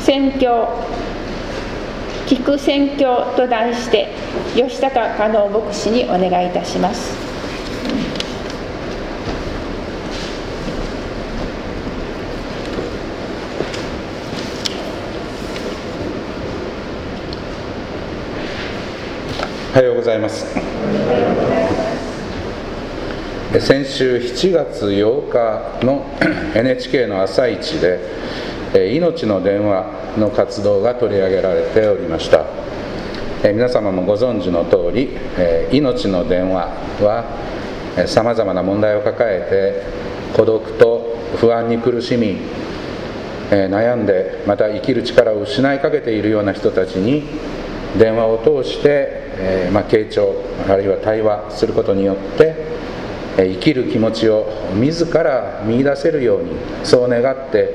宣教聞く宣教と題して吉高加納牧師にお願いいたします。 おはようございます。先週7月8日の NHK の朝一で命の電話の活動が取り上げられておりました。皆様もご存知の通り、命の電話はさまざまな問題を抱えて孤独と不安に苦しみ、悩んでまた生きる力を失いかけているような人たちに電話を通して傾聴あるいは対話することによって生きる気持ちを自ら見出せるように、そう願って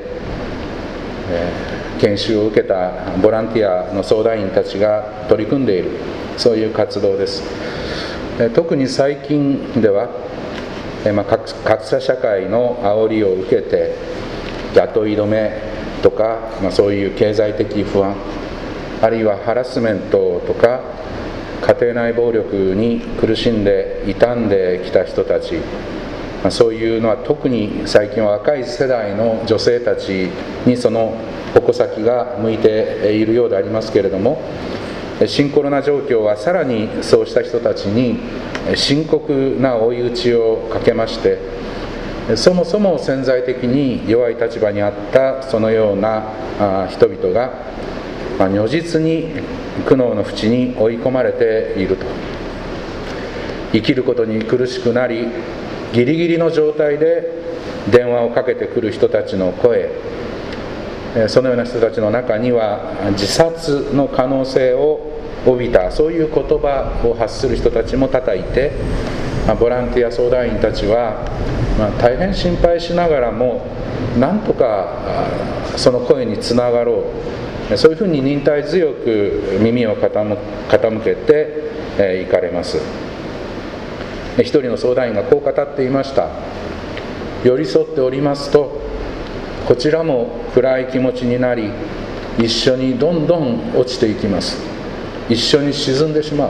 研修を受けたボランティアの相談員たちが取り組んでいる、そういう活動です。特に最近では格差社会の煽りを受けて雇い止めとか、そういう経済的不安、あるいはハラスメントとか家庭内暴力に苦しんで傷んできた人たち、そういうのは特に最近は若い世代の女性たちにその矛先が向いているようでありますけれども、新コロナ状況はさらにそうした人たちに深刻な追い打ちをかけまして、そもそも潜在的に弱い立場にあったそのような人々が如実に苦悩の淵に追い込まれていると。生きることに苦しくなり、ギリギリの状態で電話をかけてくる人たちの声、そのような人たちの中には自殺の可能性を帯びた、そういう言葉を発する人たちも多々いて、ボランティア相談員たちは大変心配しながらもなんとかその声につながろう、そういうふうに忍耐強く耳を傾けていかれます。一人の相談員がこう語っていました。寄り添っておりますと、こちらも暗い気持ちになり、一緒にどんどん落ちていきます。一緒に沈んでしまう。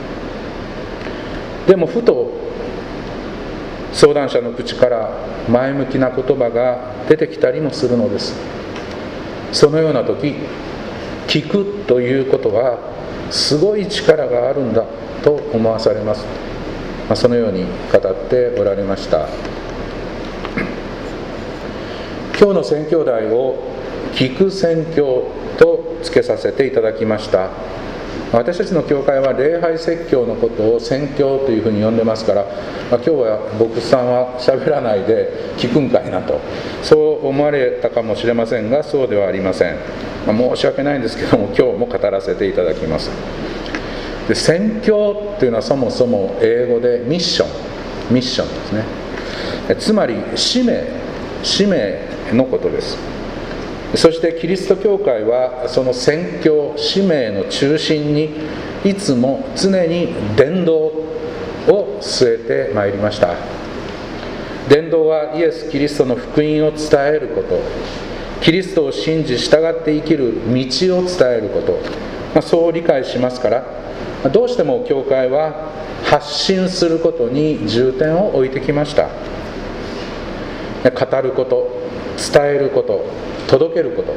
でもふと相談者の口から前向きな言葉が出てきたりもするのです。そのような時、聞くということはすごい力があるんだと思わされます。そのように語っておられました。今日の宣教題を聞く宣教と付けさせていただきました。私たちの教会は礼拝説教のことを宣教というふうに呼んでますから、今日は牧師さんは喋らないで聞くんかいなと、そう思われたかもしれませんが、そうではありません。申し訳ないんですけども、今日も語らせていただきます。で、宣教というのはそもそも英語でミッションですね。つまり使命のことです。そしてキリスト教会はその宣教使命の中心にいつも常に伝道を据えてまいりました。伝道はイエス・キリストの福音を伝えること、キリストを信じ従って生きる道を伝えること、そう理解しますから、どうしても教会は発信することに重点を置いてきました。語ること、伝えること、届けること、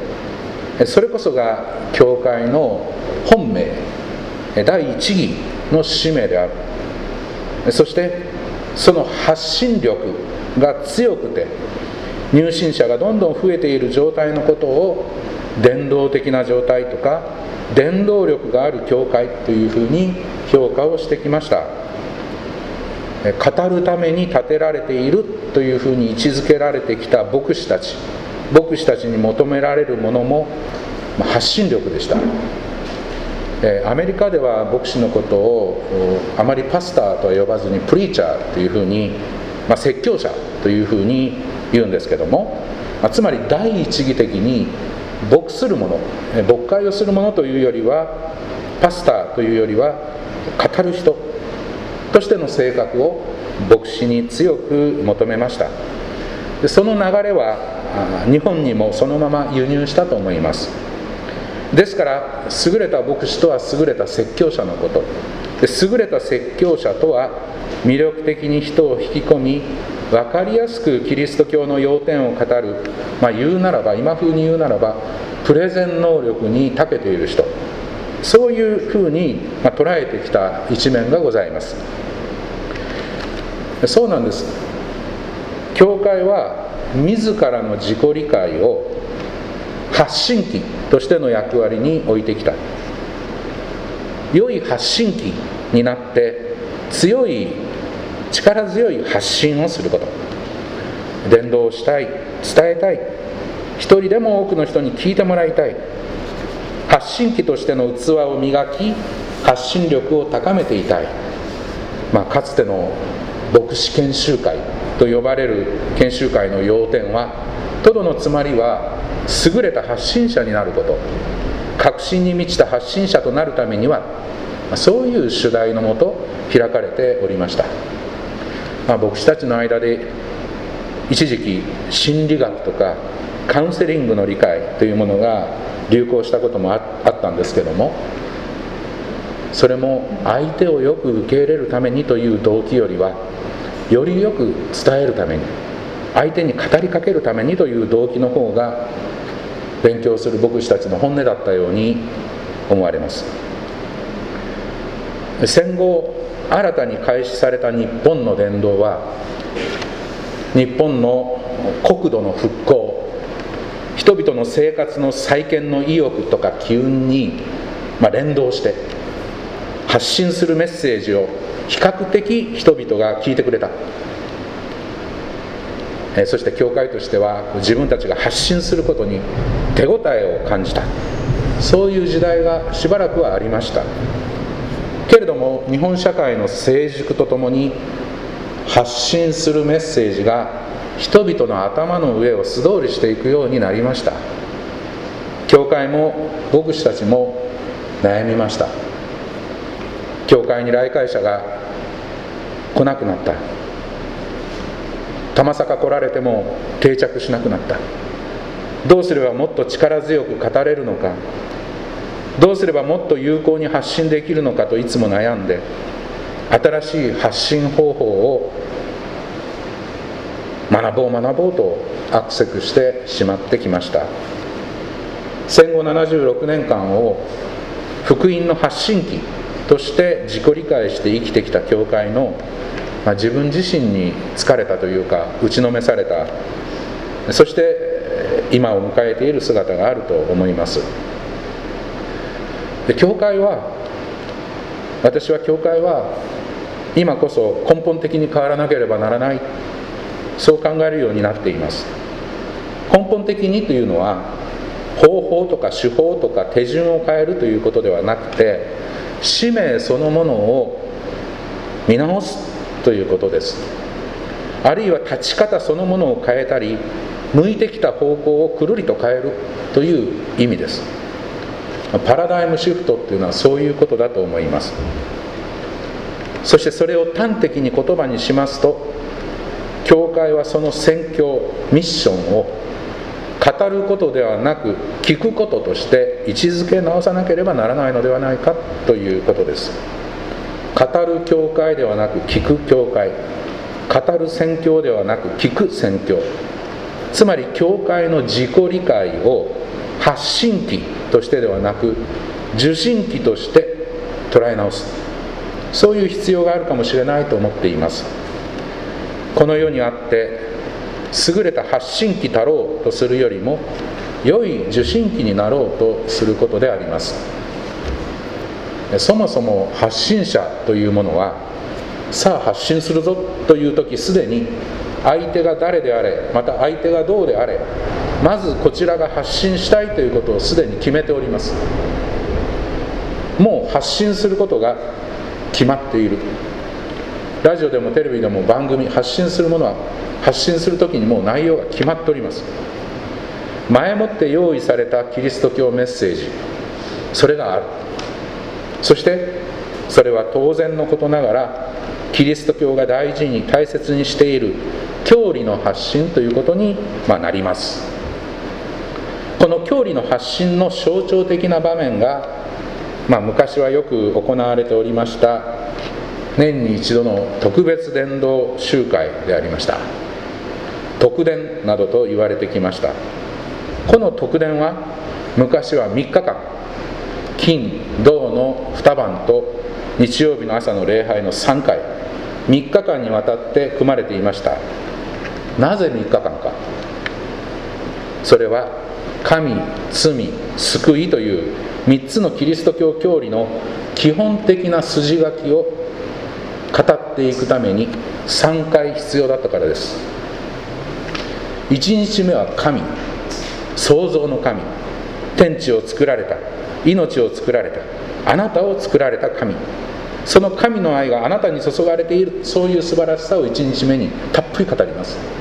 それこそが教会の本命、第一義の使命である。そしてその発信力が強くて入信者がどんどん増えている状態のことを伝道的な状態とか伝道力がある教会というふうに評価をしてきました。語るために立てられているというふうに位置づけられてきた牧師たちに求められるものも発信力でした。アメリカでは牧師のことをあまりパスターとは呼ばずにプリーチャーというふうに、説教者というふうに言うんですけども、つまり第一義的に牧するもの、牧会をするものというよりは、パスターというよりは語る人としての性格を牧師に強く求めました。でその流れは日本にもそのまま輸入したと思います。 ですから優れた牧師とは優れた説教者のことで、優れた説教者とは魅力的に人を引き込み、分かりやすくキリスト教の要点を語る、言うならば、今風に言うならばプレゼン能力に長けている人、そういうふうに捉えてきた一面がございます。そうなんです。教会は自らの自己理解を発信機としての役割に置いてきた。良い発信機になって力強い発信をすること、伝道したい、伝えたい、一人でも多くの人に聞いてもらいたい、発信機としての器を磨き、発信力を高めていたい。かつての牧師研修会と呼ばれる研修会の要点は、とどのつまりは優れた発信者になること、確信に満ちた発信者となるためには、そういう主題のもと開かれておりました。牧師たちの間で一時期心理学とかカウンセリングの理解というものが流行したこともあったんですけども、それも相手をよく受け入れるためにという動機よりは、よりよく伝えるために、相手に語りかけるためにという動機の方が勉強する牧師たちの本音だったように思われます。戦後新たに開始された日本の伝道は、日本の国土の復興、人々の生活の再建の意欲とか機運に連動して発信するメッセージを比較的人々が聞いてくれた。そして教会としては自分たちが発信することに手応えを感じた。そういう時代がしばらくはありました。けれども日本社会の成熟とともに、発信するメッセージが人々の頭の上を素通りしていくようになりました。教会も牧師たちも悩みました。教会に来会者が来なくなった。玉坂来られても定着しなくなった。どうすればもっと力強く語れるのか、どうすればもっと有効に発信できるのかといつも悩んで、新しい発信方法を学ぼうと悪せくしてしまってきました。戦後76年間を福音の発信機として自己理解して生きてきた教会の、自分自身に疲れたというか、打ちのめされた、そして今を迎えている姿があると思います。で、私は教会は今こそ根本的に変わらなければならない、そう考えるようになっています。根本的にというのは方法とか手法とか手順を変えるということではなくて、使命そのものを見直すということです。あるいは立ち方そのものを変えたり、向いてきた方向をくるりと変えるという意味です。パラダイムシフトっていうのはそういうことだと思います。そしてそれを端的に言葉にしますと、教会はその宣教ミッションを語ることではなく聞くこととして位置づけ直さなければならないのではないかということです。語る教会ではなく聞く教会、語る宣教ではなく聞く宣教、つまり教会の自己理解を発信機としてではなく受信機として捉え直す、そういう必要があるかもしれないと思っています。この世にあって優れた発信機たろうとするよりも、良い受信機になろうとすることであります。そもそも発信者というものは、さあ発信するぞという時、すでに相手が誰であれ、また相手がどうであれ、まずこちらが発信したいということをすでに決めております。もう発信することが決まっている。ラジオでもテレビでも番組、発信するものは発信するときにもう内容が決まっております。前もって用意されたキリスト教メッセージ、それがある。そしてそれは当然のことながらキリスト教が大事に大切にしている教理の発信ということになります。 この教理の発信の象徴的な場面が、昔はよく行われておりました年に一度の特別伝道集会でありました。特伝などと言われてきました。この特伝は昔は3日間、金土の2晩と日曜日の朝の礼拝の3回、3日間にわたって組まれていました。なぜ3日間か。それは神、罪、救いという3つのキリスト教教理の基本的な筋書きを語っていくために3回必要だったからです。1日目は神、創造の神、天地を作られた、命を作られた、あなたを作られた神、その神の愛があなたに注がれている、そういう素晴らしさを1日目にたっぷり語ります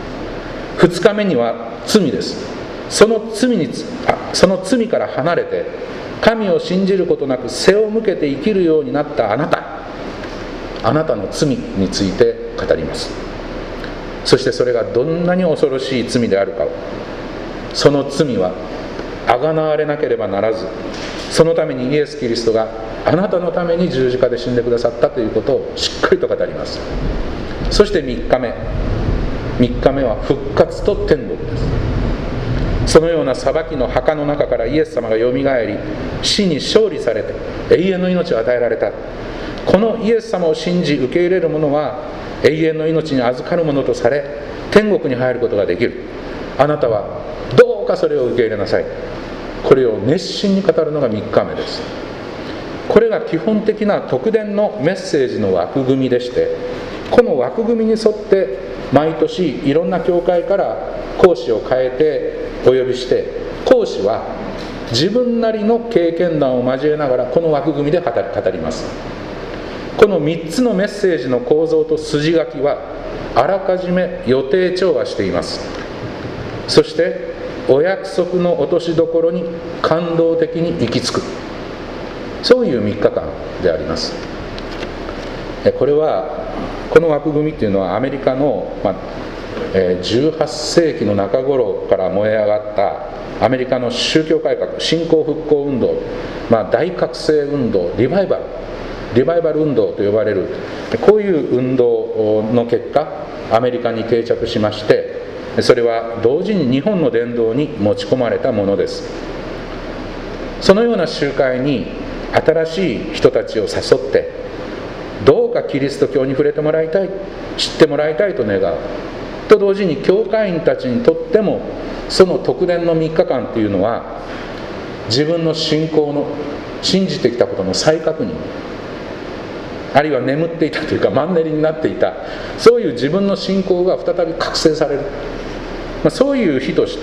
。2日目には罪です。その罪から離れて神を信じることなく背を向けて生きるようになったあなたの罪について語ります。そしてそれがどんなに恐ろしい罪であるかを、その罪はあがなわれなければならず、そのためにイエス・キリストがあなたのために十字架で死んでくださったということをしっかりと語ります。そして3日目は復活と天国です。そのような裁きの墓の中からイエス様がよみがえり、死に勝利されて永遠の命を与えられた。このイエス様を信じ受け入れる者は永遠の命に預かるものとされ、天国に入ることができる。あなたはどうかそれを受け入れなさい。これを熱心に語るのが3日目です。これが基本的な特伝のメッセージの枠組みでして、この枠組みに沿って毎年いろんな教会から講師を変えてお呼びして、講師は自分なりの経験談を交えながらこの枠組みで語ります。この3つのメッセージの構造と筋書きはあらかじめ予定調和しています。そしてお約束の落としどころに感動的に行き着く、そういう3日間であります。この枠組みっていうのはアメリカの、18世紀の中頃から燃え上がったアメリカの宗教改革、新興復興運動、大覚醒運動、リバイバル運動と呼ばれる、こういう運動の結果アメリカに定着しまして、それは同時に日本の伝道に持ち込まれたものです。そのような集会に新しい人たちを誘って、どうかキリスト教に触れてもらいたい、知ってもらいたいと願うと同時に、教会員たちにとってもその特伝の3日間というのは自分の信仰の信じてきたことの再確認、あるいは眠っていたというかマンネリになっていた、そういう自分の信仰が再び覚醒される、そういう日として、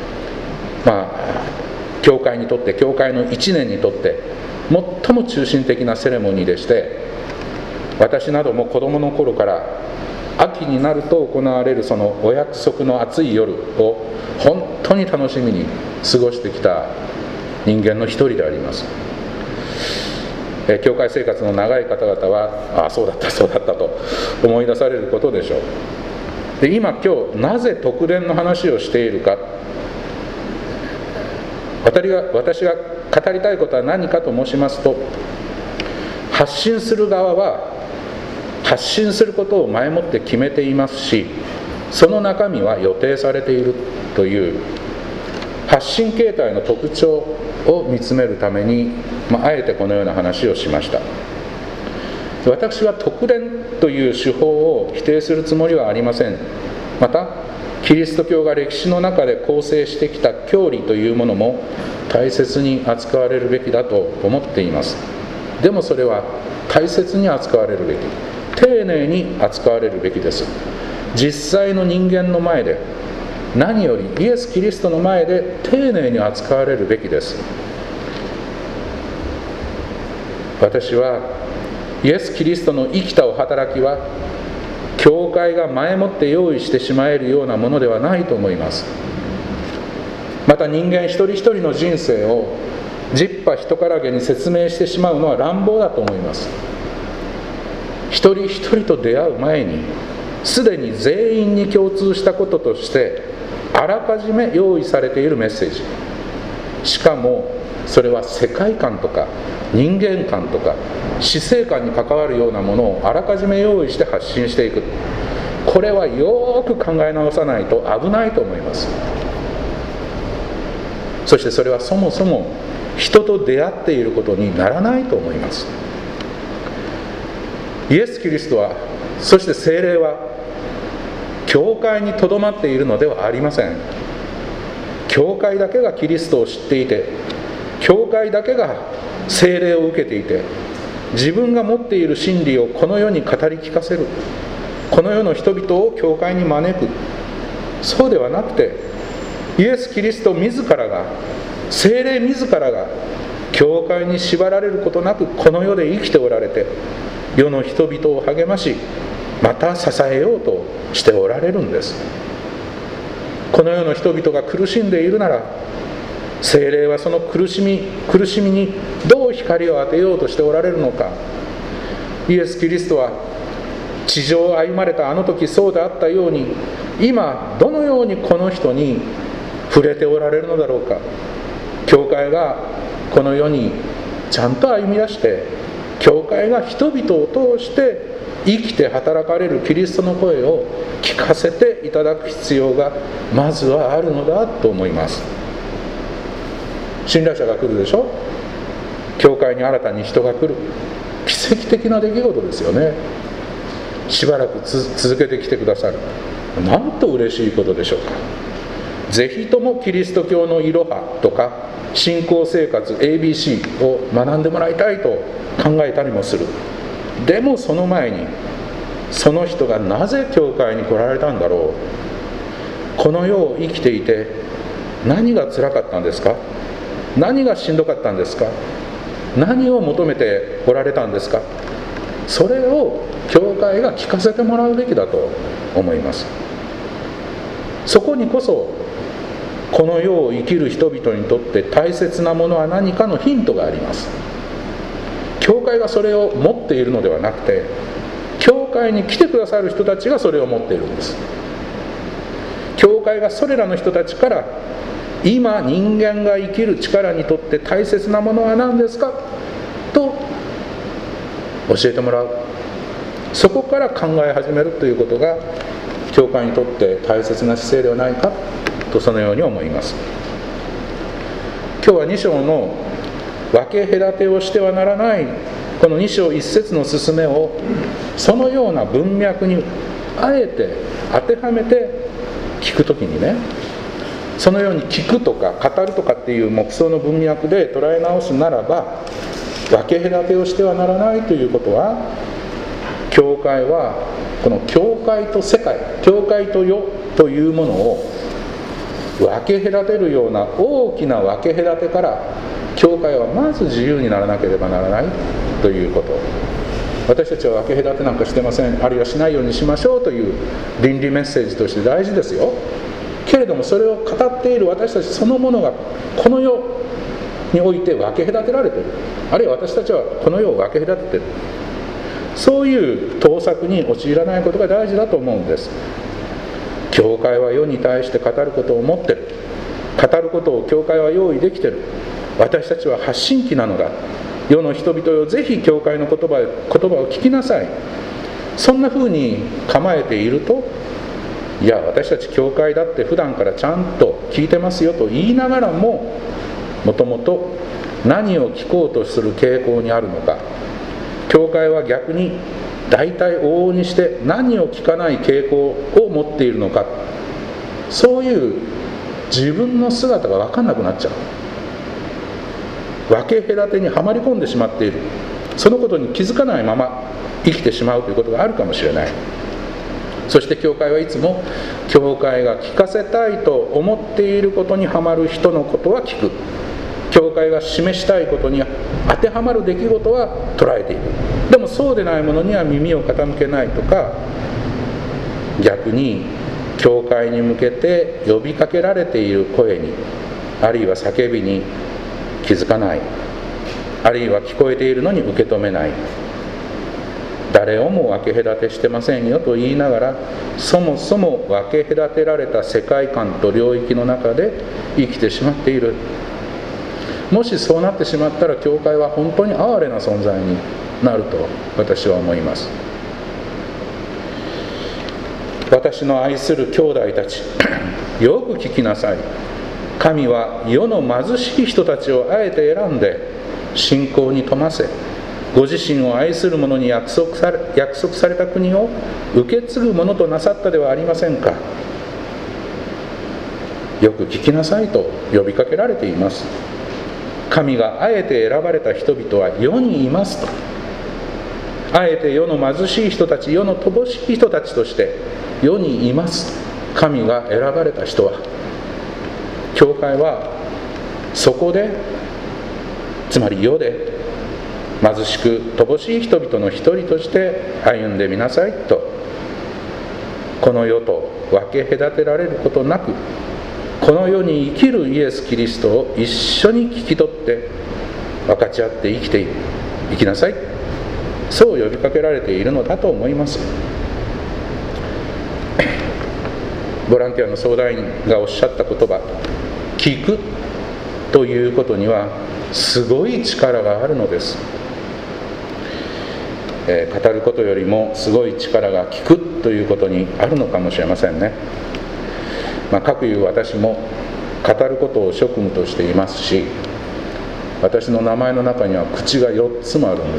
教会にとって、教会の1年にとって最も中心的なセレモニーでして、私なども子供の頃から秋になると行われるそのお約束の暑い夜を本当に楽しみに過ごしてきた人間の一人であります。教会生活の長い方々はそうだったと思い出されることでしょう。で、今なぜ特伝の話をしているか、私が語りたいことは何かと申しますと、発信する側は発信することを前もって決めていますし、その中身は予定されているという発信形態の特徴を見つめるために、あえてこのような話をしました。私は特伝という手法を否定するつもりはありません。またキリスト教が歴史の中で構成してきた教理というものも大切に扱われるべきだと思っています。でもそれは大切に扱われるべき、丁寧に扱われるべきです。実際の人間の前で、何よりイエス・キリストの前で丁寧に扱われるべきです。私はイエス・キリストの生きたお働きは教会が前もって用意してしまえるようなものではないと思います。また人間一人一人の人生を十把一からげに説明してしまうのは乱暴だと思います。一人一人と出会う前に、すでに全員に共通したこととしてあらかじめ用意されているメッセージ、 しかもそれは世界観とか人間観とか死生観に関わるようなものをあらかじめ用意して発信していく。これはよく考え直さないと危ないと思います。そしてそれはそもそも人と出会っていることにならないと思います。イエス・キリストは、そして聖霊は教会にとどまっているのではありません。教会だけがキリストを知っていて、教会だけが聖霊を受けていて、自分が持っている真理をこの世に語り聞かせる、この世の人々を教会に招く。そうではなくて、イエス・キリスト自らが、聖霊自らが教会に縛られることなくこの世で生きておられて、世の人々を励まし、また支えようとしておられるんです。この世の人々が苦しんでいるなら、聖霊はその苦しみにどう光を当てようとしておられるのか。イエス・キリストは地上を歩まれたあの時そうであったように、今どのようにこの人に触れておられるのだろうか。教会がこの世にちゃんと歩み出して、教会が人々を通して生きて働かれるキリストの声を聞かせていただく必要がまずはあるのだと思います。信頼者が来るでしょ。教会に新たに人が来る。奇跡的な出来事ですよね。しばらく続けてきてくださる。なんと嬉しいことでしょうか。ぜひともキリスト教のいろはとか信仰生活 ABC を学んでもらいたいと考えたりもする。でもその前に、その人がなぜ教会に来られたんだろう。この世を生きていて何が辛かったんですか。何がしんどかったんですか。何を求めておられたんですか。それを教会が聞かせてもらうべきだと思います。そこにこそこの世を生きる人々にとって大切なものは何かのヒントがあります。教会がそれを持っているのではなくて、教会に来てくださる人たちがそれを持っているんです。教会がそれらの人たちから、今人間が生きる力にとって大切なものは何ですかと教えてもらう。そこから考え始めるということが教会にとって大切な姿勢ではないかと、そのように思います。今日は2章の分け隔てをしてはならない、この2章1節の勧めをそのような文脈にあえて当てはめて聞くときにね、そのように聞くとか語るとかっていう黙想の文脈で捉え直すならば、分け隔てをしてはならないということは、教会はこの教会と世界、教会と世というものを分け隔てるような大きな分け隔てから、教会はまず自由にならなければならないということ。私たちは分け隔てなんかしてません、あるいはしないようにしましょうという倫理メッセージとして大事ですよ。けれどもそれを語っている私たちそのものがこの世において分け隔てられている、あるいは私たちはこの世を分け隔てている、そういう盗作に陥らないことが大事だと思うんです。教会は世に対して語ることを持っている、語ることを教会は用意できている。私たちは発信機なのだ。世の人々よ、ぜひ教会の言葉を聞きなさい。そんな風に構えていると、いや私たち教会だって普段からちゃんと聞いてますよと言いながらも、もともと何を聞こうとする傾向にあるのか、教会は逆に大体往々にして何を聞かない傾向を持っているのか、そういう自分の姿が分かんなくなっちゃう。分け隔てにはまり込んでしまっている。そのことに気づかないまま生きてしまうということがあるかもしれない。そして教会はいつも教会が聞かせたいと思っていることにはまる人のことは聞く。教会が示したいことに当てはまる出来事は捉えている。でもそうでないものには耳を傾けないとか、逆に教会に向けて呼びかけられている声に、あるいは叫びに気づかない、あるいは聞こえているのに受け止めない。誰をも分け隔てしてませんよと言いながら、そもそも分け隔てられた世界観と領域の中で生きてしまっている。 もしそうなってしまったら、教会は本当に哀れな存在になると私は思います。私の愛する兄弟たち、よく聞きなさい。神は世の貧しい人たちをあえて選んで信仰に富ませ、ご自身を愛する者に約束された国を受け継ぐものとなさったではありませんか。よく聞きなさいと呼びかけられています。神があえて選ばれた人々は世にいますと。あえて世の貧しい人たち、世の乏しい人たちとして世にいます。神が選ばれた人は、教会はそこで、つまり世で貧しく乏しい人々の一人として歩んでみなさいと、この世と分け隔てられることなく、この世に生きるイエス・キリストを一緒に聞き取って分かち合って生きていきなさい、そう呼びかけられているのだと思います。ボランティアの相談員がおっしゃった言葉、聞くということにはすごい力があるのです。語ることよりもすごい力が聞くということにあるのかもしれませんね。かくいう私も語ることを職務としていますし、私の名前の中には口が4つもあるんです。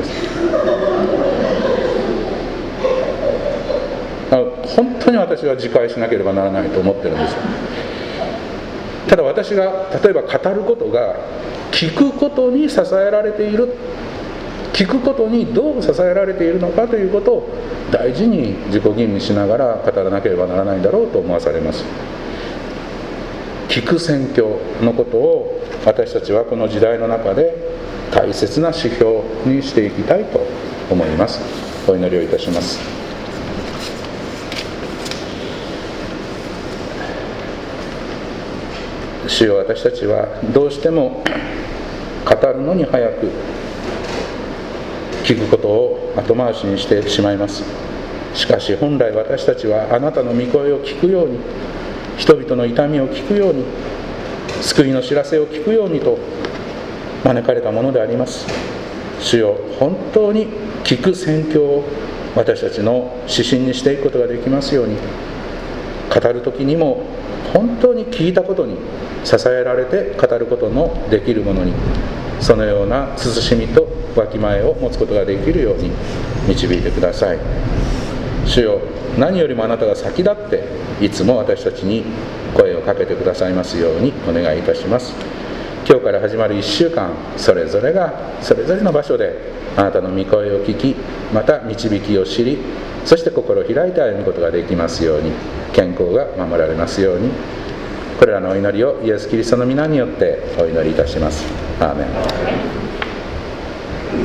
本当に私は自戒しなければならないと思ってるんです。ただ私が例えば語ることが聞くことに支えられている、聞くことにどう支えられているのかということを大事に自己吟味しながら語らなければならないんだろうと思わされます。聞く宣教のことを私たちはこの時代の中で大切な指標にしていきたいと思います。お祈りをいたします。主よ、私たちはどうしても語るのに早く聞くことを後回しにしてしまいます。しかし本来私たちはあなたの御声を聞くように、人々の痛みを聞くように、救いの知らせを聞くようにと招かれたものであります。主よ、本当に聞く宣教を私たちの指針にしていくことができますように、語る時にも本当に聞いたことに支えられて語ることのできるものに、そのような慎みとわきまえを持つことができるように導いてください。主よ、何よりもあなたが先立っていつも私たちに声をかけてくださいますようにお願いいたします。今日から始まる1週間、それぞれがそれぞれの場所であなたの御声を聞き、また導きを知り、そして心を開いて歩むことができますように、健康が守られますように、これらのお祈りをイエス・キリストの皆によってお祈りいたします。アーメン。